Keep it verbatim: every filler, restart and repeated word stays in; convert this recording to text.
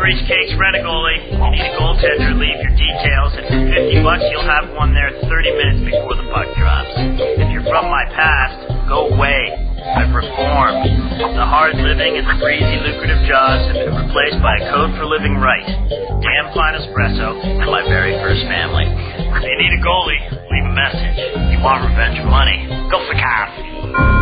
Maurice Cakes, rent a goalie. You need a goaltender, leave your details. And for fifty bucks, you'll have one there thirty minutes before the puck drops. If you're from my past, go away. I've reformed. The hard living and the breezy, lucrative jobs have been replaced by a code for living right. Damn fine espresso and my very first family. If you need a goalie, leave a message. If you want revenge money, go for coffee.